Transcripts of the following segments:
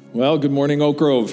Well, good morning, Oak Grove.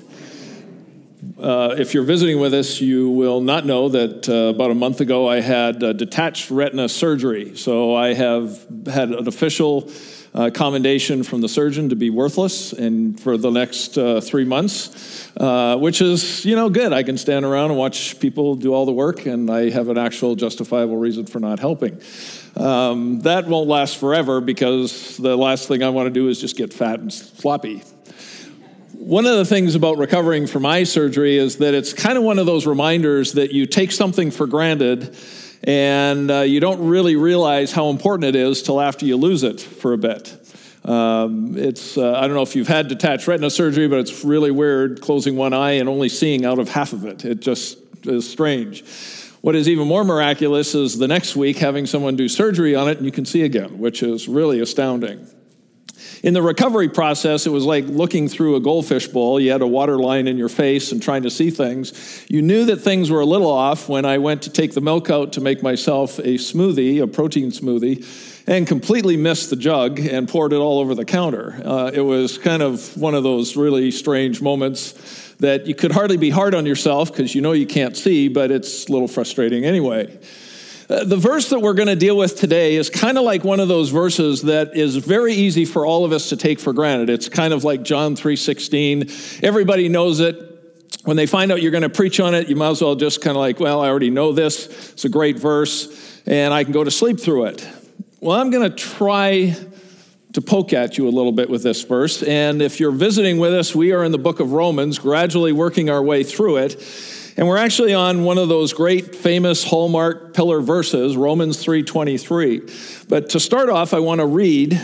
If you're visiting with us, you will not know that about a month ago I had detached retina surgery. So I have had an official commendation from the surgeon to be worthless and for the next 3 months, which is, good. I can stand around and watch people do all the work, and I have an actual justifiable reason for not helping. That won't last forever because the last thing I want to do is just get fat and floppy. One of the things about recovering from eye surgery is that it's kind of one of those reminders that you take something for granted and you don't really realize how important it is till after you lose it for a bit. I don't know if you've had detached retina surgery, but it's really weird closing one eye and only seeing out of half of it. It just is strange. What is even more miraculous is the next week having someone do surgery on it and you can see again, which is really astounding. In the recovery process, it was like looking through a goldfish bowl. You had a water line in your face and trying to see things. You knew that things were a little off when I went to take the milk out to make myself a smoothie, a protein smoothie, and completely missed the jug and poured it all over the counter. It was kind of one of those really strange moments that you could hardly be hard on yourself because you can't see, but it's a little frustrating anyway. The verse that we're going to deal with today is kind of like one of those verses that is very easy for all of us to take for granted. It's kind of like John 3:16. Everybody knows it. When they find out you're going to preach on it, you might as well just kind of like, well, I already know this. It's a great verse, and I can go to sleep through it. Well, I'm going to try to poke at you a little bit with this verse. And if you're visiting with us, we are in the book of Romans, gradually working our way through it. And we're actually on one of those great famous hallmark pillar verses, Romans 3:23. But to start off, I want to read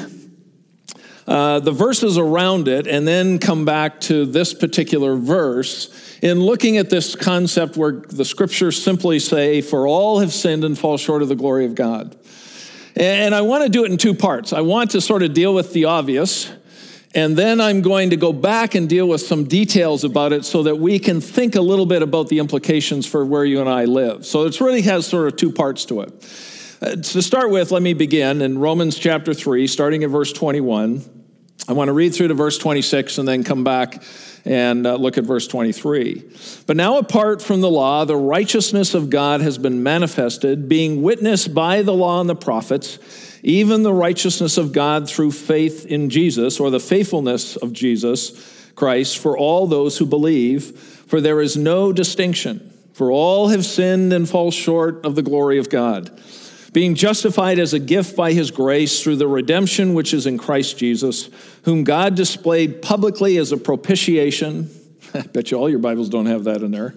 the verses around it and then come back to this particular verse in looking at this concept where the scriptures simply say, "For all have sinned and fall short of the glory of God." And I want to do it in two parts. I want to sort of deal with the obvious, and then I'm going to go back and deal with some details about it so that we can think a little bit about the implications for where you and I live. So it really has sort of two parts to it. To start with, let me begin in Romans chapter 3, starting at verse 21. I want to read through to verse 26 and then come back and look at verse 23. "But now apart from the law, the righteousness of God has been manifested, being witnessed by the law and the prophets, even the righteousness of God through faith in Jesus," or the faithfulness of Jesus Christ, "for all those who believe, for there is no distinction. For all have sinned and fall short of the glory of God, being justified as a gift by his grace through the redemption which is in Christ Jesus, whom God displayed publicly as a propitiation." I bet you all your Bibles don't have that in there.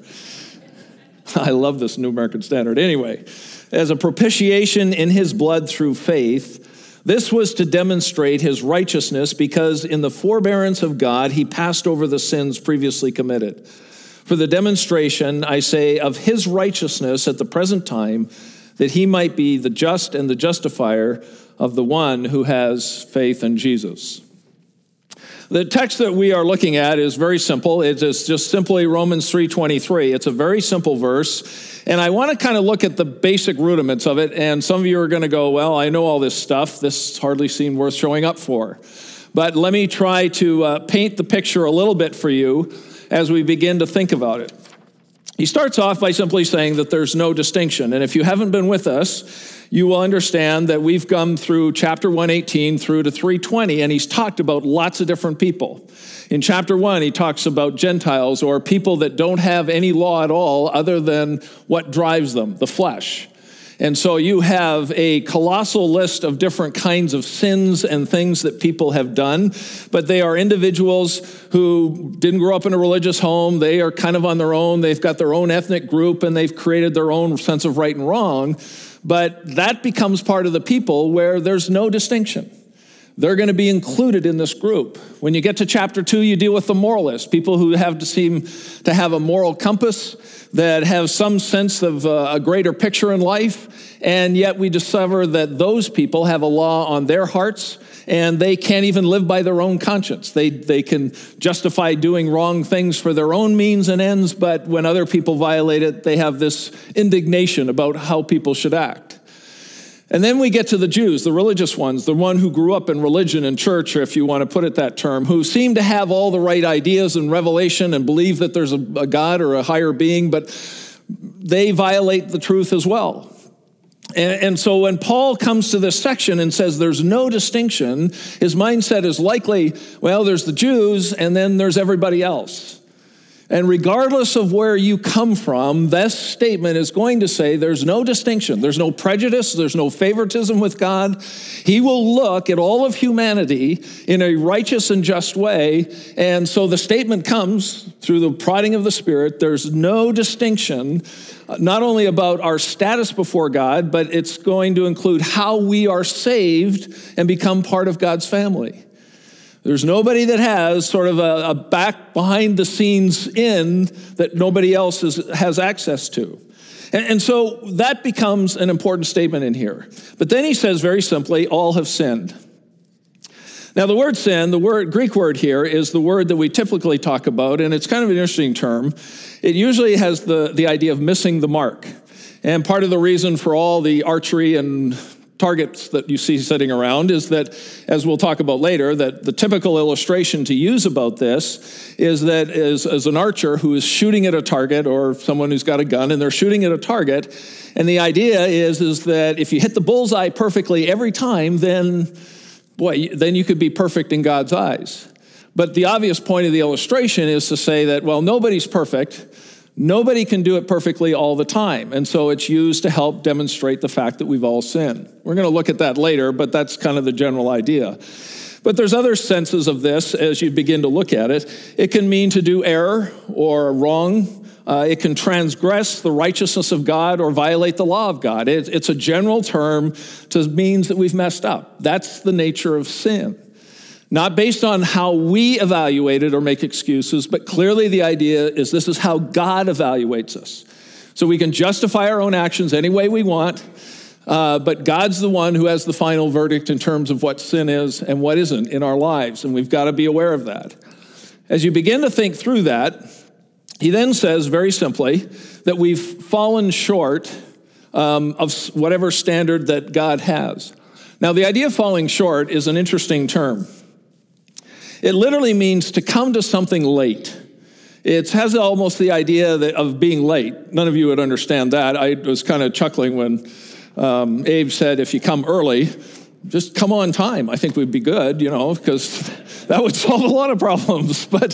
I love this New American Standard. Anyway, "as a propitiation in his blood through faith. This was to demonstrate his righteousness, because in the forbearance of God he passed over the sins previously committed. For the demonstration, I say, of his righteousness at the present time, that he might be the just and the justifier of the one who has faith in Jesus." The text that we are looking at is very simple. It is just simply Romans 3:23. It's a very simple verse, and I want to kind of look at the basic rudiments of it, and some of you are going to go, well, I know all this stuff. This hardly seemed worth showing up for. But let me try to paint the picture a little bit for you as we begin to think about it. He starts off by simply saying that there's no distinction, and if you haven't been with us, you will understand that we've come through chapter 1:18 through to 3:20, and he's talked about lots of different people. In chapter 1, he talks about Gentiles, or people that don't have any law at all other than what drives them, the flesh. And so you have a colossal list of different kinds of sins and things that people have done, but they are individuals who didn't grow up in a religious home. They are kind of on their own. They've got their own ethnic group, and they've created their own sense of right and wrong. But that becomes part of the people where there's no distinction. They're going to be included in this group. When you get to chapter 2, you deal with the moralists, people who have to seem to have a moral compass, that have some sense of a greater picture in life, and yet we discover that those people have a law on their hearts, and they can't even live by their own conscience. They can justify doing wrong things for their own means and ends, but when other people violate it, they have this indignation about how people should act. And then we get to the Jews, the religious ones, the one who grew up in religion and church, or if you want to put it that term, who seem to have all the right ideas and revelation and believe that there's a God or a higher being, but they violate the truth as well. And so when Paul comes to this section and says there's no distinction, his mindset is likely, well, there's the Jews and then there's everybody else. And regardless of where you come from, this statement is going to say there's no distinction, there's no prejudice, there's no favoritism with God. He will look at all of humanity in a righteous and just way. And so the statement comes through the prodding of the Spirit. There's no distinction, not only about our status before God, but it's going to include how we are saved and become part of God's family. There's nobody that has sort of a back behind the scenes in that nobody else has access to. And so that becomes an important statement in here. But then he says very simply, all have sinned. Now the word sin, the Greek word here is the word that we typically talk about, and it's kind of an interesting term. It usually has the idea of missing the mark. And part of the reason for all the archery and targets that you see sitting around is that, as we'll talk about later, that the typical illustration to use about this is that as an archer who is shooting at a target, or someone who's got a gun and they're shooting at a target, and the idea is that if you hit the bullseye perfectly every time, then you could be perfect in God's eyes. But the obvious point of the illustration is to say that, well, nobody's perfect. Nobody can do it perfectly all the time. And so it's used to help demonstrate the fact that we've all sinned. We're going to look at that later, but that's kind of the general idea. But there's other senses of this as you begin to look at it. It can mean to do error or wrong. It can transgress the righteousness of God or violate the law of God. It's a general term to means that we've messed up. That's the nature of sin. Not based on how we evaluate it or make excuses, but clearly the idea is this is how God evaluates us. So we can justify our own actions any way we want, but God's the one who has the final verdict in terms of what sin is and what isn't in our lives, and we've got to be aware of that. As you begin to think through that, he then says very simply that we've fallen short of whatever standard that God has. Now, the idea of falling short is an interesting term. It literally means to come to something late. It has almost the idea of being late. None of you would understand that. I was kind of chuckling when Abe said, if you come early, just come on time. I think we'd be good, because that would solve a lot of problems. But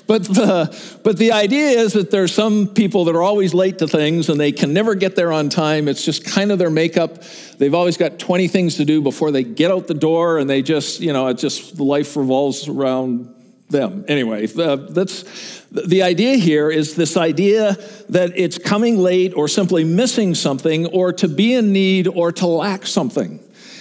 the idea is that there's some people that are always late to things and they can never get there on time. It's just kind of their makeup. They've always got 20 things to do before they get out the door, and they just, life revolves around them. Anyway, that's the idea here is this idea that it's coming late or simply missing something or to be in need or to lack something.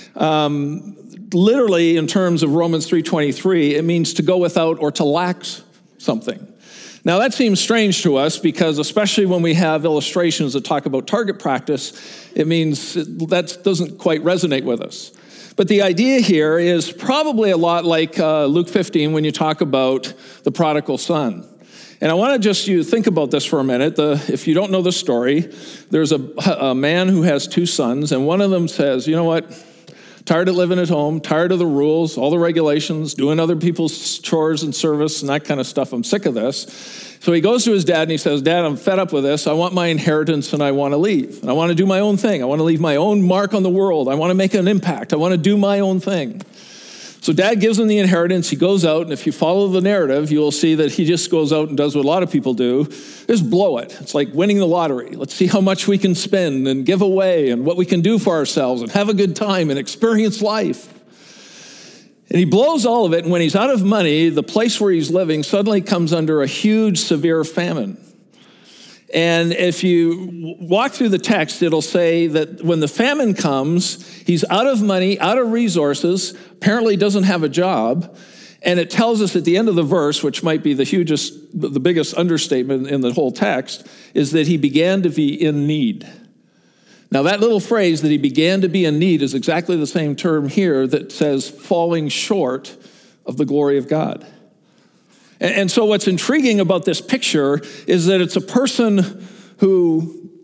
Literally, in terms of Romans 3:23, it means to go without or to lack something. Now, that seems strange to us because especially when we have illustrations that talk about target practice, it means that doesn't quite resonate with us. But the idea here is probably a lot like Luke 15 when you talk about the prodigal son. And I want to just you think about this for a minute. If you don't know the story, there's a man who has two sons, and one of them says, you know what? Tired of living at home, tired of the rules, all the regulations, doing other people's chores and service and that kind of stuff. I'm sick of this. So he goes to his dad and he says, Dad, I'm fed up with this. I want my inheritance and I want to leave. And I want to do my own thing. I want to leave my own mark on the world. I want to make an impact. I want to do my own thing. So Dad gives him the inheritance. He goes out, and if you follow the narrative, you'll see that he just goes out and does what a lot of people do, just blow it. It's like winning the lottery. Let's see how much we can spend and give away and what we can do for ourselves and have a good time and experience life. And he blows all of it, and when he's out of money, the place where he's living suddenly comes under a huge, severe famine. And if you walk through the text, it'll say that when the famine comes, he's out of money, out of resources, apparently doesn't have a job. And it tells us at the end of the verse, which might be the biggest understatement in the whole text, is that he began to be in need. Now, that little phrase that he began to be in need is exactly the same term here that says falling short of the glory of God. And so what's intriguing about this picture is that it's a person who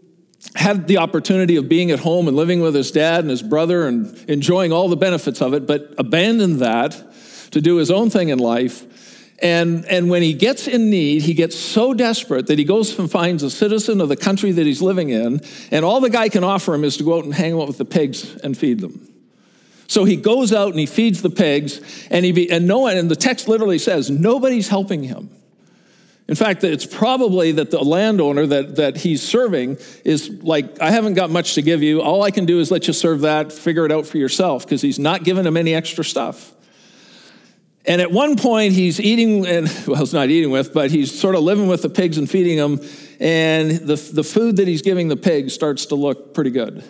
had the opportunity of being at home and living with his dad and his brother and enjoying all the benefits of it, but abandoned that to do his own thing in life. And when he gets in need, he gets so desperate that he goes and finds a citizen of the country that he's living in, and all the guy can offer him is to go out and hang out with the pigs and feed them. So he goes out and he feeds the pigs, and the text literally says nobody's helping him. In fact, it's probably that the landowner that he's serving is like, I haven't got much to give you. All I can do is let you serve that, figure it out for yourself, because he's not giving him any extra stuff. And at one point, he's eating, he's not eating with, but he's sort of living with the pigs and feeding them, and the food that he's giving the pigs starts to look pretty good.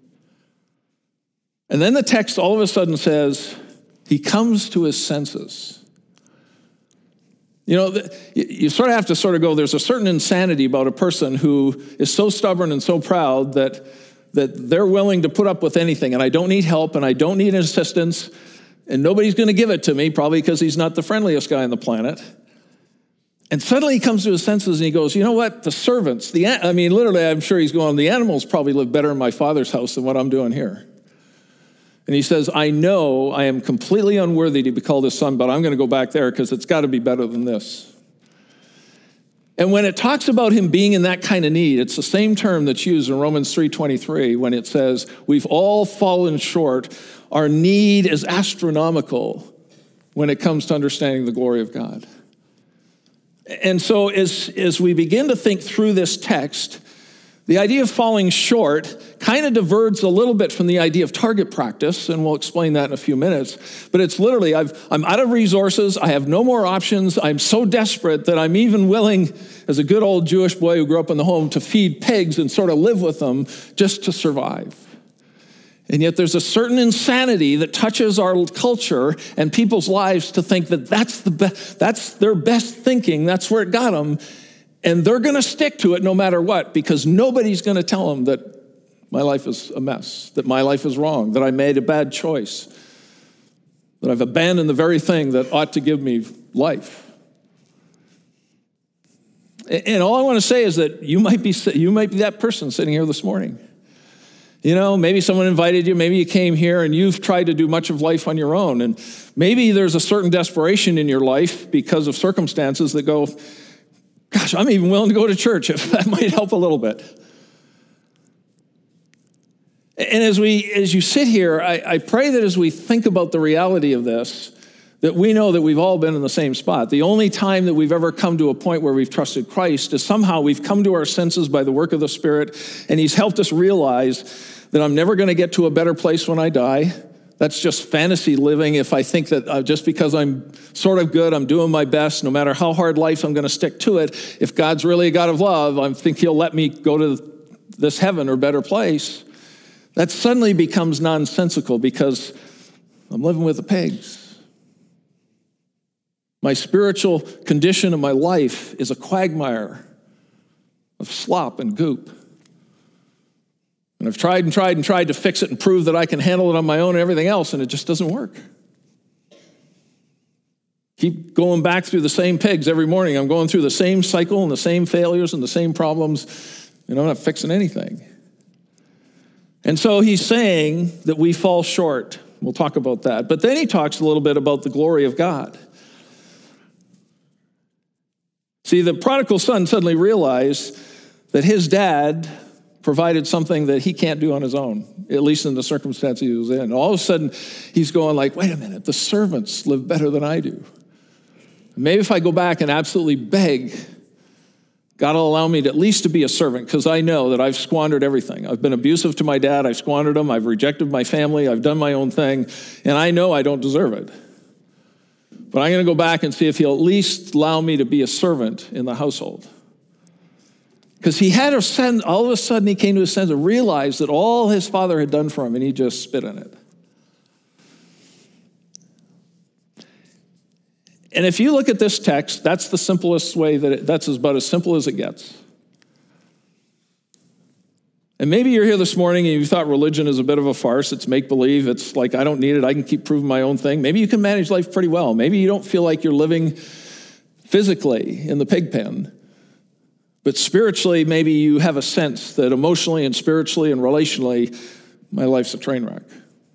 And then the text all of a sudden says, he comes to his senses. You know, you sort of have to sort of go, there's a certain insanity about a person who is so stubborn and so proud that they're willing to put up with anything, and I don't need help, and I don't need assistance, and nobody's going to give it to me, probably because he's not the friendliest guy on the planet. And suddenly he comes to his senses and he goes, you know what, the servants, literally I'm sure he's going, the animals probably live better in my father's house than what I'm doing here. And he says, I know I am completely unworthy to be called his son, but I'm going to go back there because it's got to be better than this. And when it talks about him being in that kind of need, it's the same term that's used in Romans 3:23 when it says, we've all fallen short. Our need is astronomical when it comes to understanding the glory of God. And so as we begin to think through this text, the idea of falling short kind of diverges a little bit from the idea of target practice, and we'll explain that in a few minutes. But it's literally, I'm out of resources, I have no more options, I'm so desperate that I'm even willing, as a good old Jewish boy who grew up in the home, to feed pigs and sort of live with them just to survive. And yet there's a certain insanity that touches our culture and people's lives to think that that's their best thinking, that's where it got them. And they're going to stick to it no matter what, because nobody's going to tell them that my life is a mess, that my life is wrong, that I made a bad choice, that I've abandoned the very thing that ought to give me life. And all I want to say is that you might be that person sitting here this morning. You know, maybe someone invited you, maybe you came here and you've tried to do much of life on your own. And maybe there's a certain desperation in your life because of circumstances that go, gosh, I'm even willing to go to church if that might help a little bit. And as you sit here, I pray that as we think about the reality of this, that we know that we've all been in the same spot. The only time that we've ever come to a point where we've trusted Christ is somehow we've come to our senses by the work of the Spirit, and he's helped us realize that I'm never going to get to a better place when I die. That's just fantasy living if I think that just because I'm sort of good, I'm doing my best, no matter how hard life, I'm going to stick to it. If God's really a God of love, I think he'll let me go to this heaven or better place. That suddenly becomes nonsensical because I'm living with the pigs. My spiritual condition of my life is a quagmire of slop and goop. And I've tried to fix it and prove that I can handle it on my own and everything else, and it just doesn't work. Keep going back through the same pigs every morning. I'm going through the same cycle and the same failures and the same problems, and I'm not fixing anything. And so he's saying that we fall short. We'll talk about that. But then he talks a little bit about the glory of God. See, the prodigal son suddenly realized that his dad provided something that he can't do on his own, at least in the circumstance he was in. All of a sudden, he's going like, wait a minute, the servants live better than I do. Maybe if I go back and absolutely beg, God will allow me to at least to be a servant, because I know that I've squandered everything. I've been abusive to my dad, I've squandered him, I've rejected my family, I've done my own thing, and I know I don't deserve it. But I'm going to go back and see if he'll at least allow me to be a servant in the household. Because he had a sense, all of a sudden he came to a sense and realized that all his father had done for him, and he just spit on it. And if you look at this text, that's the simplest way that's about as simple as it gets. And maybe you're here this morning and you thought religion is a bit of a farce. It's make-believe. It's like, I don't need it. I can keep proving my own thing. Maybe you can manage life pretty well. Maybe you don't feel like you're living physically in the pig pen. But spiritually, maybe you have a sense that emotionally and spiritually and relationally, my life's a train wreck.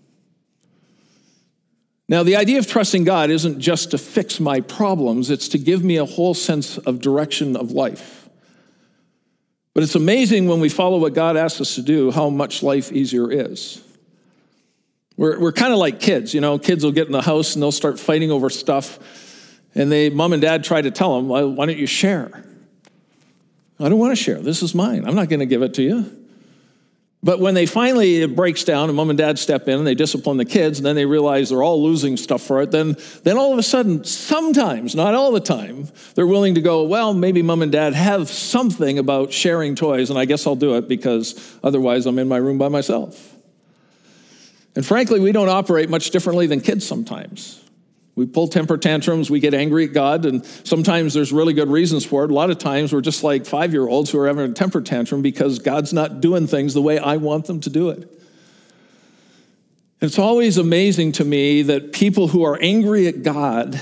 Now, the idea of trusting God isn't just to fix my problems, it's to give me a whole sense of direction of life. But it's amazing when we follow what God asks us to do, how much life easier is. We're kind of like kids, Kids will get in the house and they'll start fighting over stuff, and mom and dad try to tell them, well, why don't you share? I don't want to share. This is mine. I'm not going to give it to you. But when it breaks down and mom and dad step in and they discipline the kids and then they realize they're all losing stuff for it, then all of a sudden, sometimes, not all the time, they're willing to go, well, maybe mom and dad have something about sharing toys, and I guess I'll do it because otherwise I'm in my room by myself. And frankly, we don't operate much differently than kids sometimes. We pull temper tantrums, we get angry at God, and sometimes there's really good reasons for it. A lot of times we're just like 5-year-olds who are having a temper tantrum because God's not doing things the way I want them to do it. It's always amazing to me that people who are angry at God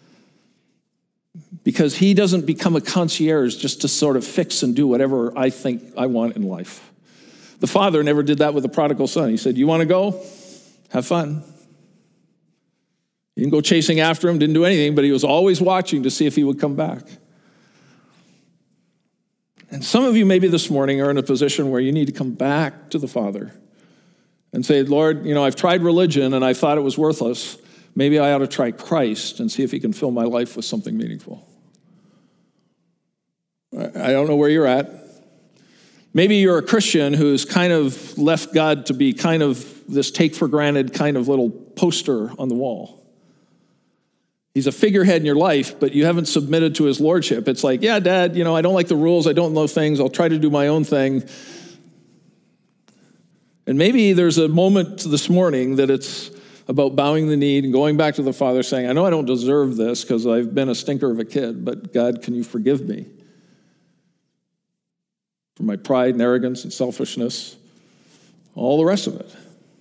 because he doesn't become a concierge just to sort of fix and do whatever I think I want in life. The father never did that with the prodigal son. He said, you want to go? Have fun. He didn't go chasing after him, didn't do anything, but he was always watching to see if he would come back. And some of you maybe this morning are in a position where you need to come back to the Father and say, Lord, I've tried religion and I thought it was worthless. Maybe I ought to try Christ and see if he can fill my life with something meaningful. I don't know where you're at. Maybe you're a Christian who's kind of left God to be kind of this take-for-granted kind of little poster on the wall. He's a figurehead in your life, but you haven't submitted to his lordship. It's like, yeah, Dad, I don't like the rules. I don't know things. I'll try to do my own thing. And maybe there's a moment this morning that it's about bowing the knee and going back to the Father saying, I know I don't deserve this because I've been a stinker of a kid, but God, can you forgive me for my pride and arrogance and selfishness, all the rest of it.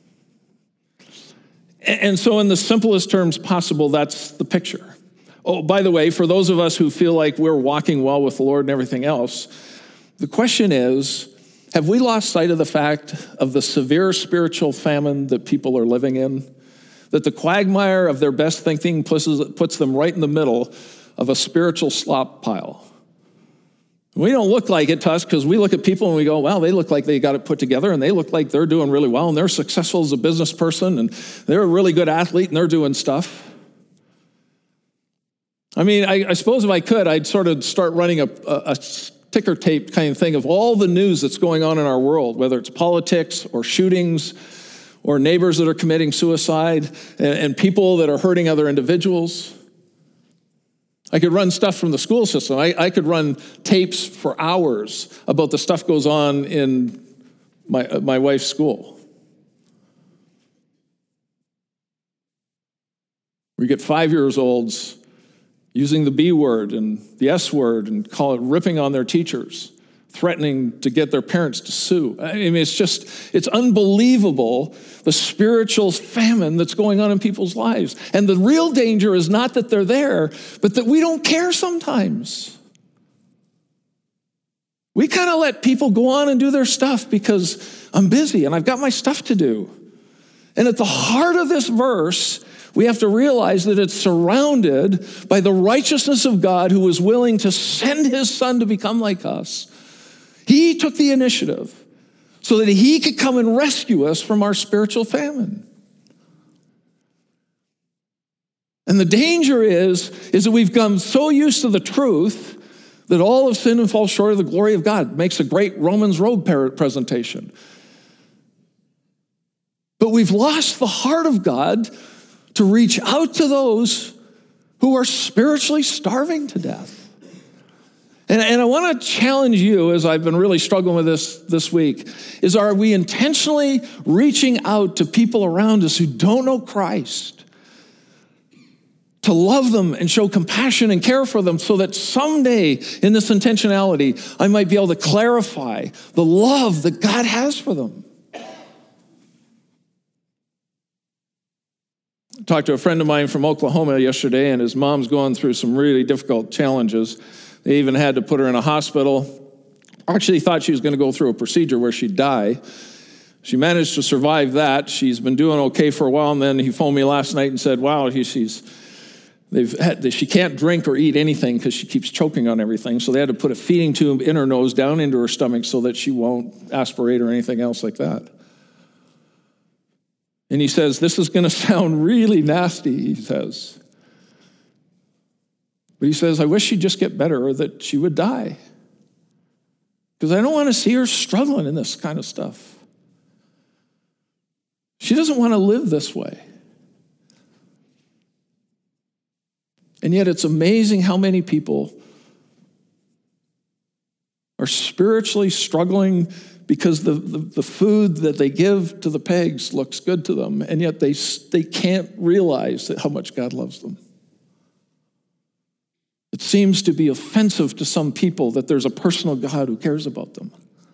And so in the simplest terms possible, that's the picture. Oh, by the way, for those of us who feel like we're walking well with the Lord and everything else, the question is, have we lost sight of the fact of the severe spiritual famine that people are living in? That the quagmire of their best thinking puts them right in the middle of a spiritual slop pile. We don't look like it to us because we look at people and we go, well, they look like they got it put together and they look like they're doing really well and they're successful as a business person and they're a really good athlete and they're doing stuff. I mean, I suppose if I could, I'd sort of start running a ticker tape kind of thing of all the news that's going on in our world, whether it's politics or shootings or neighbors that are committing suicide and people that are hurting other individuals. I could run stuff from the school system. I could run tapes for hours about the stuff goes on in my wife's school. We get 5-year-olds using the B word and the S word and ripping on their teachers, threatening to get their parents to sue. I mean, it's unbelievable, the spiritual famine that's going on in people's lives. And the real danger is not that they're there, but that we don't care sometimes. We kind of let people go on and do their stuff because I'm busy and I've got my stuff to do. And at the heart of this verse, we have to realize that it's surrounded by the righteousness of God who was willing to send his son to become like us. He took the initiative so that he could come and rescue us from our spiritual famine. And the danger is that we've come so used to the truth that all have sinned and fall short of the glory of God. It makes a great Romans Road presentation. But we've lost the heart of God to reach out to those who are spiritually starving to death. And I want to challenge you, as I've been really struggling with this week, is are we intentionally reaching out to people around us who don't know Christ, to love them and show compassion and care for them so that someday in this intentionality, I might be able to clarify the love that God has for them? I talked to a friend of mine from Oklahoma yesterday, and his mom's going through some really difficult challenges. They even had to put her in a hospital. Actually thought she was going to go through a procedure where she'd die. She managed to survive that. She's been doing okay for a while, and then he phoned me last night and said, wow, she can't drink or eat anything because she keeps choking on everything. So they had to put a feeding tube in her nose down into her stomach so that she won't aspirate or anything else like that. And he says, this is going to sound really nasty, he says. But he says, I wish she'd just get better or that she would die. Because I don't want to see her struggling in this kind of stuff. She doesn't want to live this way. And yet it's amazing how many people are spiritually struggling because the food that they give to the pigs looks good to them, and yet they can't realize how much God loves them. It seems to be offensive to some people that there's a personal God who cares about them.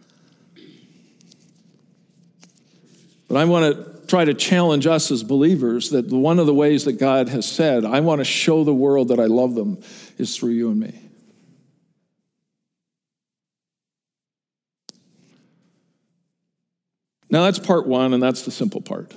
But I want to try to challenge us as believers that one of the ways that God has said, I want to show the world that I love them, is through you and me. Now that's part one, and that's the simple part.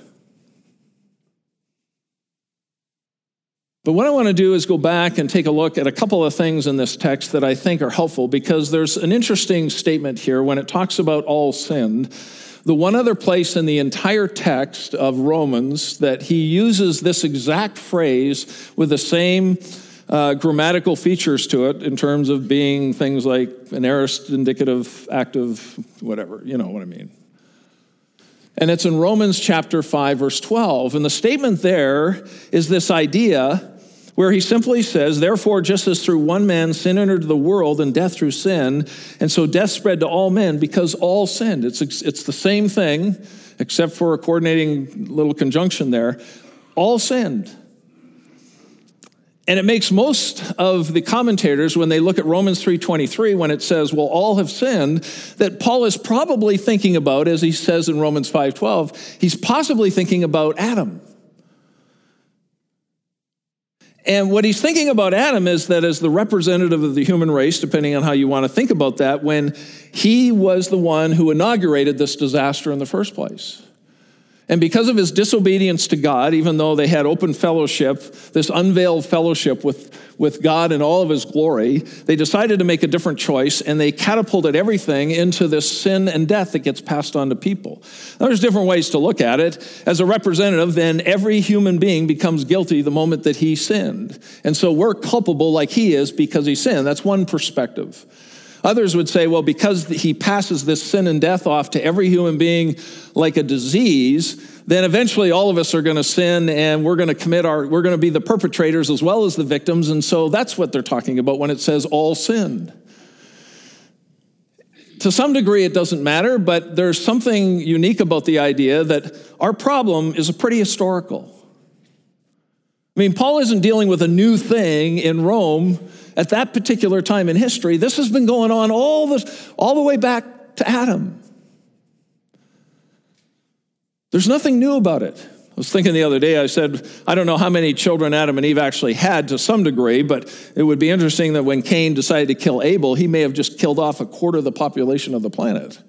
But what I want to do is go back and take a look at a couple of things in this text that I think are helpful, because there's an interesting statement here when it talks about all sinned. The one other place in the entire text of Romans that he uses this exact phrase with the same grammatical features to it in terms of being things like an aorist, indicative, active, whatever, you know what I mean. And it's in Romans chapter 5, verse 12. And the statement there is this idea where he simply says, therefore, just as through one man sin entered the world and death through sin, and so death spread to all men because all sinned. It's the same thing, except for a coordinating little conjunction there. All sinned. And it makes most of the commentators, when they look at Romans 3:23, when it says, well, all have sinned, that Paul is probably thinking about, as he says in Romans 5:12, he's possibly thinking about Adam. And what he's thinking about Adam is that as the representative of the human race, depending on how you want to think about that, when he was the one who inaugurated this disaster in the first place. And because of his disobedience to God, even though they had open fellowship, this unveiled fellowship with God in all of his glory, they decided to make a different choice, and they catapulted everything into this sin and death that gets passed on to people. Now, there's different ways to look at it. As a representative, then every human being becomes guilty the moment that he sinned. And so we're culpable like he is because he sinned. That's one perspective. Others would say, well, because he passes this sin and death off to every human being like a disease, then eventually all of us are going to sin, and we're going to be the perpetrators as well as the victims. And so that's what they're talking about when it says all sinned. To some degree, it doesn't matter, but there's something unique about the idea that our problem is pretty historical. I mean, Paul isn't dealing with a new thing in Rome at that particular time in history. This has been going on all the way back to Adam. There's nothing new about it. I was thinking the other day, I said, I don't know how many children Adam and Eve actually had to some degree, but it would be interesting that when Cain decided to kill Abel, he may have just killed off a quarter of the population of the planet.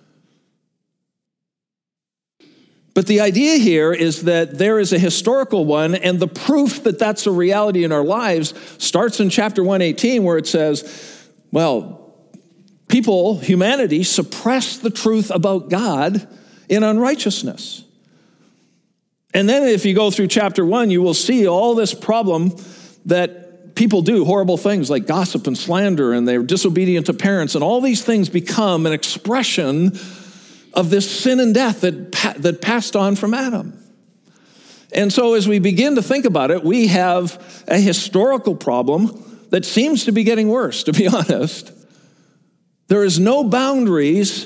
But the idea here is that there is a historical one, and the proof that that's a reality in our lives starts in chapter 1:18, where it says, well, humanity suppressed the truth about God in unrighteousness. And then if you go through chapter 1, you will see all this problem that people do, horrible things like gossip and slander, and they're disobedient to parents, and all these things become an expression of this sin and death that passed on from Adam. And so as we begin to think about it, we have a historical problem that seems to be getting worse, to be honest. There is no boundaries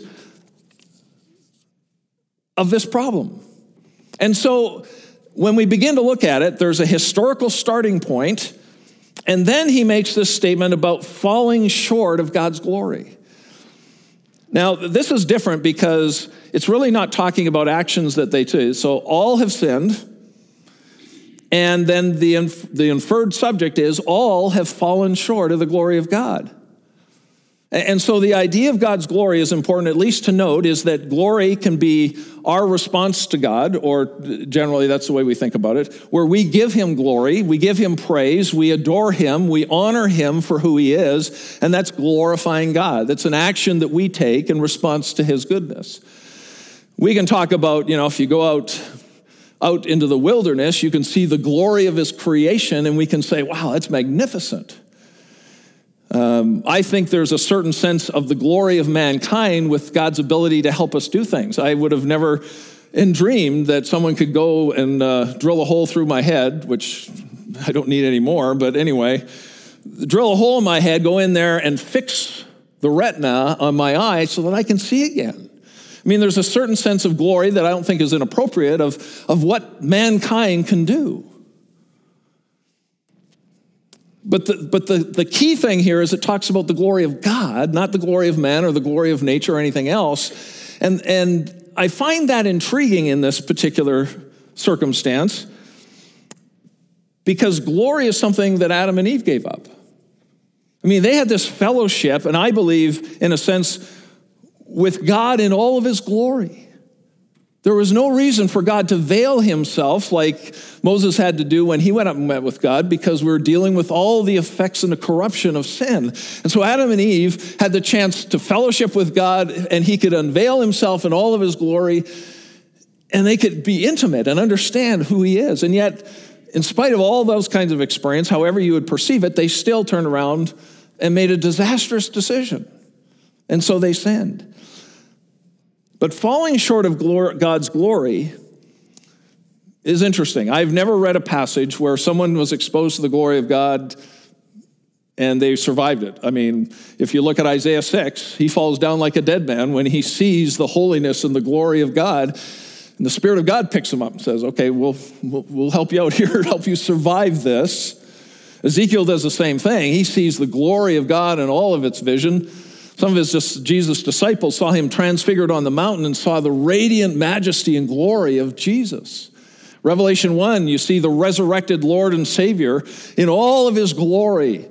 of this problem. And so when we begin to look at it, there's a historical starting point, and then he makes this statement about falling short of God's glory. Now, this is different because it's really not talking about actions that they do. So all have sinned, and then the inferred subject is all have fallen short of the glory of God. And so the idea of God's glory is important, at least to note, is that glory can be our response to God, or generally that's the way we think about it, where we give him glory, we give him praise, we adore him, we honor him for who he is, and that's glorifying God. That's an action that we take in response to his goodness. We can talk about, if you go out into the wilderness, you can see the glory of his creation, and we can say, wow, that's magnificent. I think there's a certain sense of the glory of mankind with God's ability to help us do things. I would have never dreamed that someone could go and drill a hole through my head, which I don't need anymore, but anyway, drill a hole in my head, go in there and fix the retina on my eye so that I can see again. I mean, there's a certain sense of glory that I don't think is inappropriate of what mankind can do. But the key thing here is it talks about the glory of God, not the glory of man or the glory of nature or anything else. And I find that intriguing in this particular circumstance because glory is something that Adam and Eve gave up. I mean, they had this fellowship, and I believe, in a sense, with God in all of his glory. There was no reason for God to veil himself like Moses had to do when he went up and met with God, because we were dealing with all the effects and the corruption of sin. And so Adam and Eve had the chance to fellowship with God, and he could unveil himself in all of his glory, and they could be intimate and understand who he is. And yet, in spite of all those kinds of experience, however you would perceive it, they still turned around and made a disastrous decision. And so they sinned. But falling short of God's glory is interesting. I've never read a passage where someone was exposed to the glory of God and they survived it. I mean, if you look at Isaiah 6, he falls down like a dead man when he sees the holiness and the glory of God. And the Spirit of God picks him up and says, okay, we'll help you out here, help you survive this. Ezekiel does the same thing. He sees the glory of God in all of its vision. Some of Jesus' disciples saw him transfigured on the mountain and saw the radiant majesty and glory of Jesus. Revelation 1, you see the resurrected Lord and Savior in all of his glory.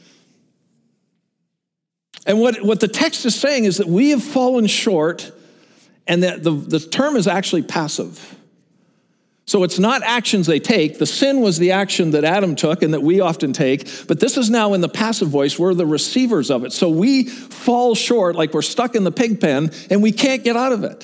And what the text is saying is that we have fallen short, and that the term is actually passive. So it's not actions they take. The sin was the action that Adam took and that we often take, but this is now in the passive voice. We're the receivers of it. So we fall short like we're stuck in the pig pen and we can't get out of it.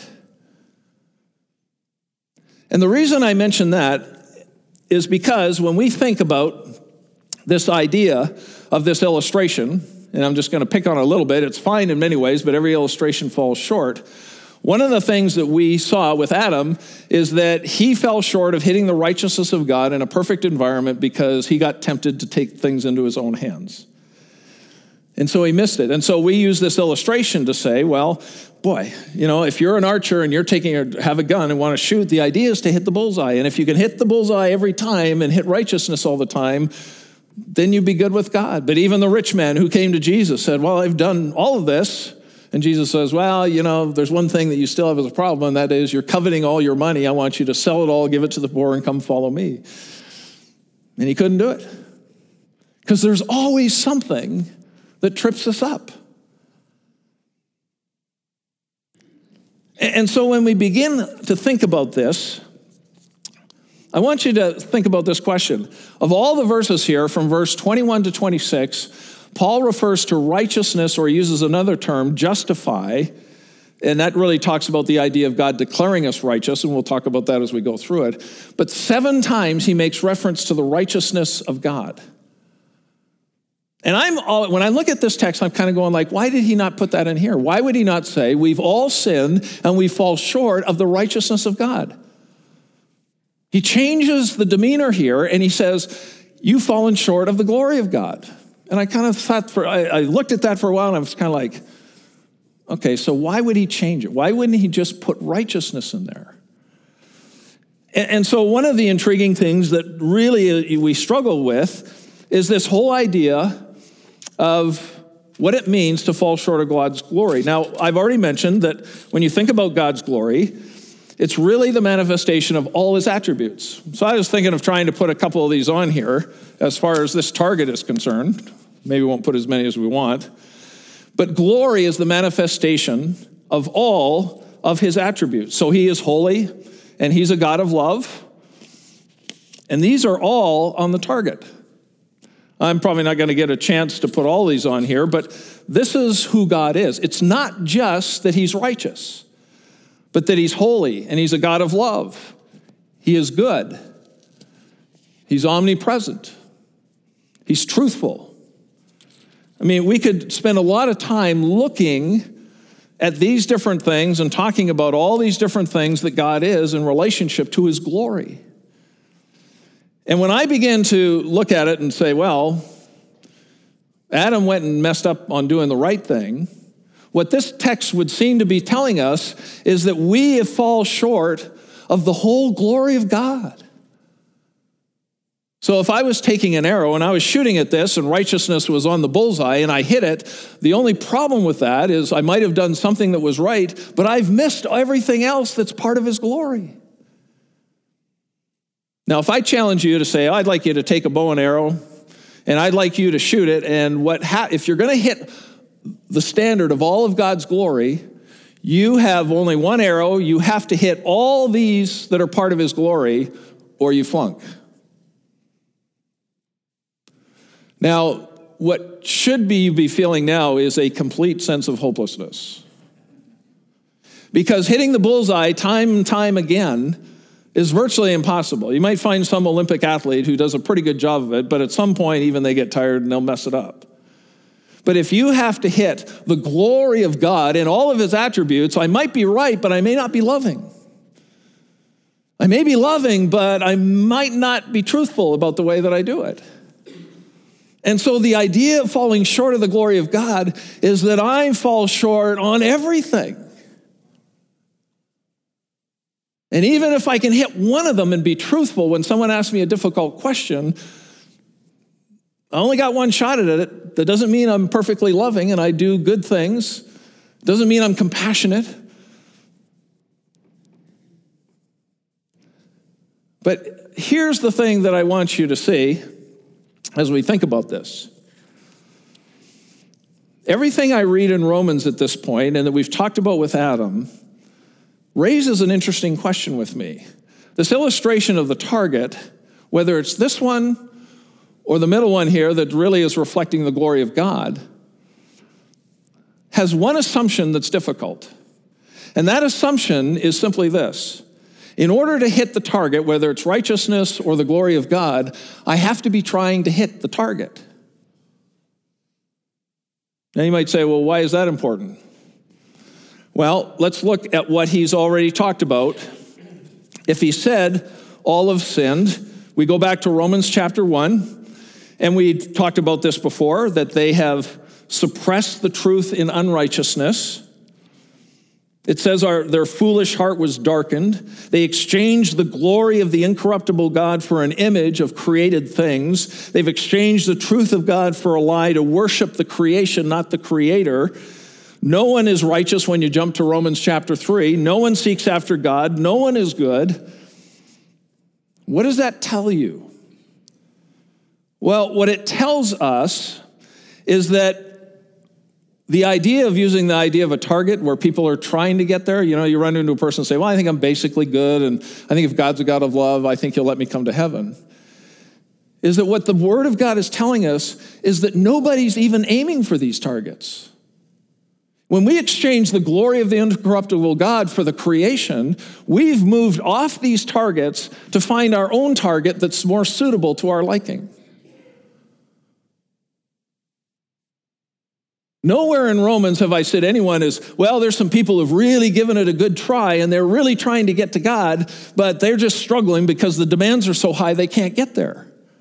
And the reason I mention that is because when we think about this idea of this illustration, and I'm just going to pick on it a little bit, it's fine in many ways, but every illustration falls short. One of the things that we saw with Adam is that he fell short of hitting the righteousness of God in a perfect environment because he got tempted to take things into his own hands. And so he missed it. And so we use this illustration to say, well, boy, if you're an archer and you're have a gun and want to shoot, the idea is to hit the bullseye. And if you can hit the bullseye every time and hit righteousness all the time, then you'd be good with God. But even the rich man who came to Jesus said, well, I've done all of this. And Jesus says, well, there's one thing that you still have as a problem, and that is you're coveting all your money. I want you to sell it all, give it to the poor, and come follow me. And he couldn't do it. Because there's always something that trips us up. And so when we begin to think about this, I want you to think about this question. Of all the verses here, from verse 21 to 26, Paul refers to righteousness, or he uses another term, justify, and that really talks about the idea of God declaring us righteous, and we'll talk about that as we go through it. But 7 times he makes reference to the righteousness of God. And when I look at this text, I'm kind of going like, why did he not put that in here? Why would he not say, we've all sinned and we fall short of the righteousness of God? He changes the demeanor here and he says, you've fallen short of the glory of God. And I kind of thought, I looked at that for a while and I was kind of like, okay, so why would he change it? Why wouldn't he just put righteousness in there? And so one of the intriguing things that really we struggle with is this whole idea of what it means to fall short of God's glory. Now, I've already mentioned that when you think about God's glory, it's really the manifestation of all his attributes. So I was thinking of trying to put a couple of these on here as far as this target is concerned. Maybe we won't put as many as we want. But glory is the manifestation of all of his attributes. So he is holy, and he's a God of love. And these are all on the target. I'm probably not going to get a chance to put all these on here, but this is who God is. It's not just that he's righteous, but that he's holy and he's a God of love. He is good. He's omnipresent. He's truthful. I mean, we could spend a lot of time looking at these different things and talking about all these different things that God is in relationship to his glory. And when I began to look at it and say, well, Adam went and messed up on doing the right thing, what this text would seem to be telling us is that we fall short of the whole glory of God. So if I was taking an arrow and I was shooting at this and righteousness was on the bullseye and I hit it, the only problem with that is I might have done something that was right, but I've missed everything else that's part of his glory. Now, if I challenge you to say, I'd like you to take a bow and arrow, and I'd like you to shoot it, and if you're going to hit the standard of all of God's glory, you have only one arrow, you have to hit all these that are part of his glory, or you flunk. Now, what should you be feeling now is a complete sense of hopelessness. Because hitting the bullseye time and time again is virtually impossible. You might find some Olympic athlete who does a pretty good job of it, but at some point even they get tired and they'll mess it up. But if you have to hit the glory of God and all of his attributes, I might be right, but I may not be loving. I may be loving, but I might not be truthful about the way that I do it. And so the idea of falling short of the glory of God is that I fall short on everything. And even if I can hit one of them and be truthful when someone asks me a difficult question, I only got one shot at it. That doesn't mean I'm perfectly loving and I do good things. It doesn't mean I'm compassionate. But here's the thing that I want you to see as we think about this. Everything I read in Romans at this point, and that we've talked about with Adam, raises an interesting question with me. This illustration of the target, whether it's this one or the middle one here that really is reflecting the glory of God, has one assumption that's difficult. And that assumption is simply this. In order to hit the target, whether it's righteousness or the glory of God, I have to be trying to hit the target. Now you might say, well, why is that important? Well, let's look at what he's already talked about. If he said all have sinned, we go back to Romans chapter 1, and we talked about this before, that they have suppressed the truth in unrighteousness. It says their foolish heart was darkened. They exchanged the glory of the incorruptible God for an image of created things. They've exchanged the truth of God for a lie to worship the creation, not the creator. No one is righteous when you jump to Romans chapter 3. No one seeks after God. No one is good. What does that tell you? Well, what it tells us is that the idea of using the idea of a target where people are trying to get there, you run into a person and say, well, I think I'm basically good, and I think if God's a God of love, I think he'll let me come to heaven. Is that what the Word of God is telling us is that nobody's even aiming for these targets. When we exchange the glory of the incorruptible God for the creation, we've moved off these targets to find our own target that's more suitable to our liking. Nowhere in Romans have I said anyone is, well, there's some people who've really given it a good try and they're really trying to get to God, but they're just struggling because the demands are so high they can't get there.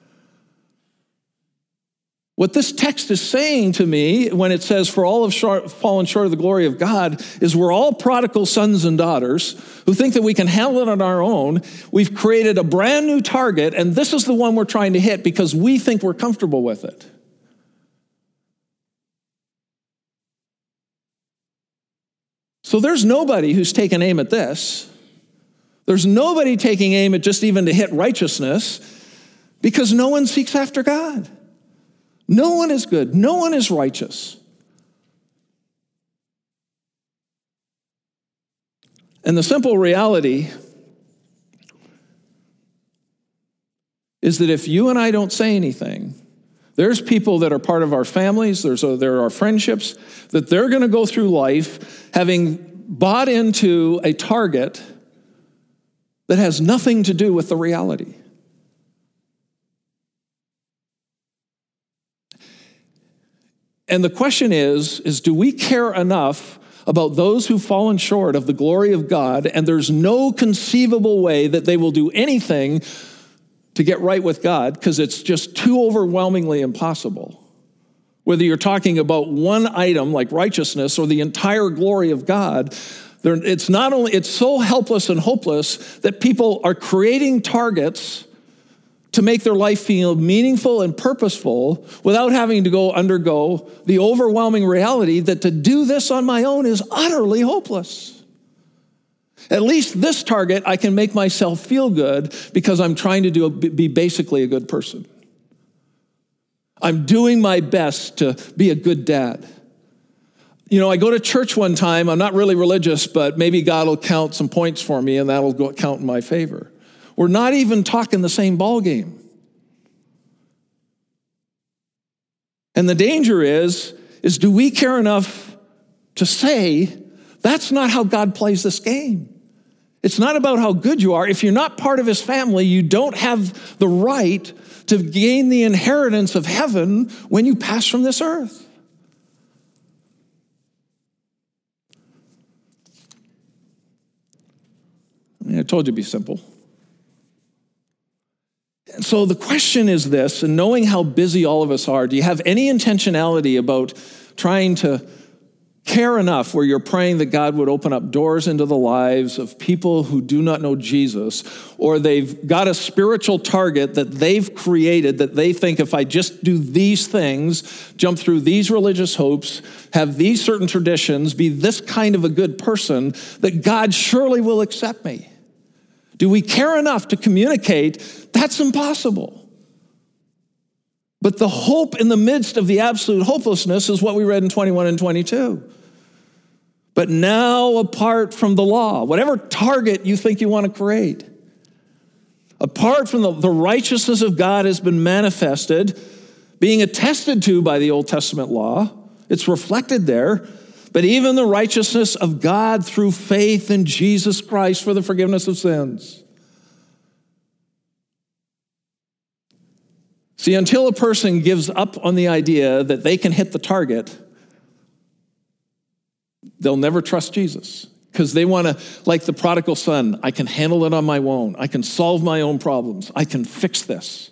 What this text is saying to me when it says, for all have fallen short of the glory of God, is we're all prodigal sons and daughters who think that we can handle it on our own. We've created a brand new target, and this is the one we're trying to hit because we think we're comfortable with it. So there's nobody who's taken aim at this. There's nobody taking aim at just even to hit righteousness because no one seeks after God. No one is good. No one is righteous. And the simple reality is that if you and I don't say anything, there's people that are part of our families, there are friendships, that they're going to go through life having bought into a target that has nothing to do with the reality. And the question is do we care enough about those who've fallen short of the glory of God, and there's no conceivable way that they will do anything to get right with God because it's just too overwhelmingly impossible? Whether you're talking about one item like righteousness or the entire glory of God, it's so helpless and hopeless that people are creating targets to make their life feel meaningful and purposeful without having to undergo the overwhelming reality that to do this on my own is utterly hopeless. At least this target, I can make myself feel good because I'm trying to be basically a good person. I'm doing my best to be a good dad. I go to church one time. I'm not really religious, but maybe God will count some points for me and that'll count in my favor. We're not even talking the same ball game. And the danger is do we care enough to say, that's not how God plays this game? It's not about how good you are. If you're not part of his family, you don't have the right to gain the inheritance of heaven when you pass from this earth. I told you it'd be simple. And so the question is this, and knowing how busy all of us are, do you have any intentionality about trying to care enough where you're praying that God would open up doors into the lives of people who do not know Jesus, or they've got a spiritual target that they've created that they think if I just do these things, jump through these religious hoops, have these certain traditions, be this kind of a good person, that God surely will accept me? Do we care enough to communicate that's impossible? But the hope in the midst of the absolute hopelessness is what we read in 21 and 22. But now, apart from the law, whatever target you think you want to create, apart from the righteousness of God has been manifested, being attested to by the Old Testament law. It's reflected there. But even the righteousness of God through faith in Jesus Christ for the forgiveness of sins. See, until a person gives up on the idea that they can hit the target, they'll never trust Jesus. Because they want to, like the prodigal son, I can handle it on my own. I can solve my own problems. I can fix this.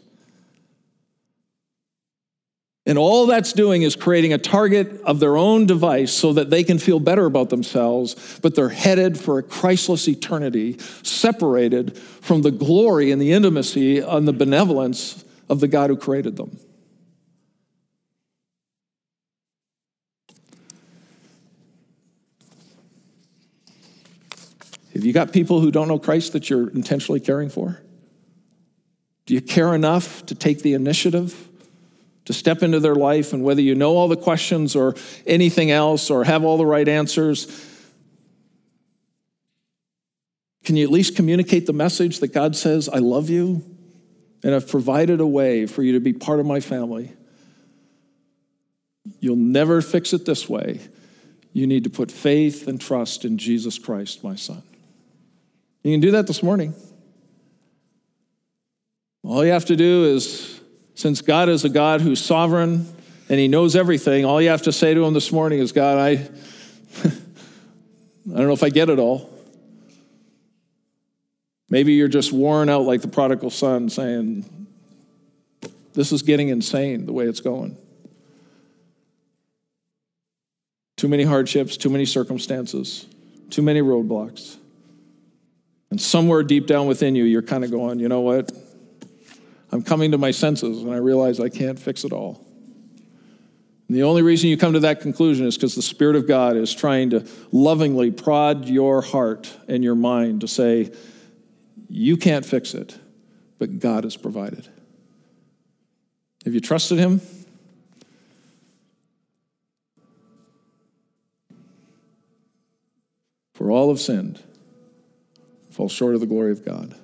And all that's doing is creating a target of their own device so that they can feel better about themselves, but they're headed for a Christless eternity, separated from the glory and the intimacy and the benevolence of the God who created them. Have you got people who don't know Christ that you're intentionally caring for? Do you care enough to take the initiative to step into their life, and whether you know all the questions or anything else or have all the right answers, can you at least communicate the message that God says, I love you and I've provided a way for you to be part of my family? You'll never fix it this way. You need to put faith and trust in Jesus Christ, my son. You can do that this morning. All you have to do is, since God is a God who's sovereign and he knows everything, all you have to say to him this morning is, God, I don't know if I get it all. Maybe you're just worn out like the prodigal son saying, this is getting insane the way it's going. Too many hardships, too many circumstances, too many roadblocks. And somewhere deep down within you, you're kind of going, you know what? I'm coming to my senses and I realize I can't fix it all. And the only reason you come to that conclusion is because the Spirit of God is trying to lovingly prod your heart and your mind to say, you can't fix it, but God has provided. Have you trusted him? For all have sinned fall short of the glory of God.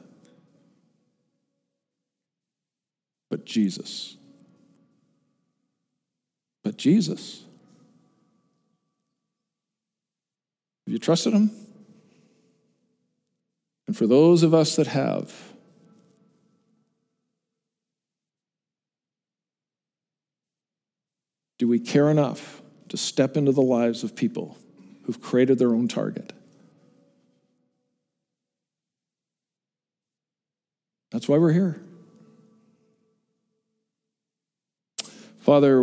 But Jesus. But Jesus. Have you trusted him? And for those of us that have, do we care enough to step into the lives of people who've created their own target? That's why we're here. Father,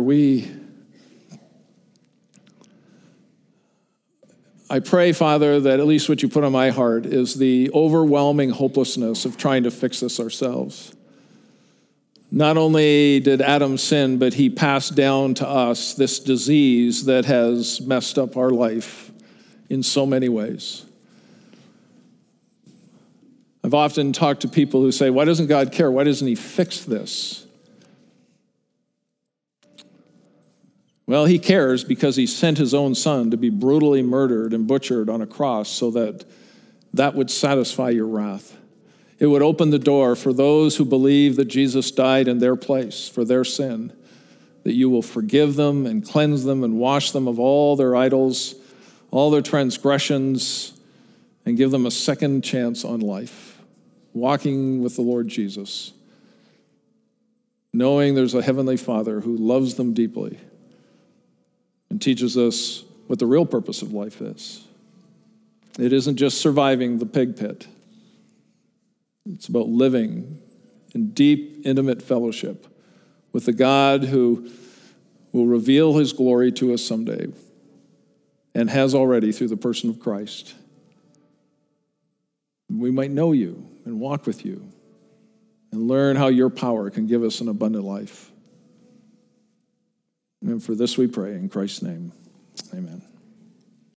I pray, Father, that at least what you put on my heart is the overwhelming hopelessness of trying to fix this ourselves. Not only did Adam sin, but he passed down to us this disease that has messed up our life in so many ways. I've often talked to people who say, why doesn't God care? Why doesn't he fix this? Well, he cares because he sent his own son to be brutally murdered and butchered on a cross so that that would satisfy your wrath. It would open the door for those who believe that Jesus died in their place for their sin, that you will forgive them and cleanse them and wash them of all their idols, all their transgressions, and give them a second chance on life, walking with the Lord Jesus, knowing there's a heavenly Father who loves them deeply and teaches us what the real purpose of life is. It isn't just surviving the pig pit. It's about living in deep, intimate fellowship with the God who will reveal his glory to us someday and has already through the person of Christ. We might know you and walk with you and learn how your power can give us an abundant life. And for this we pray in Christ's name.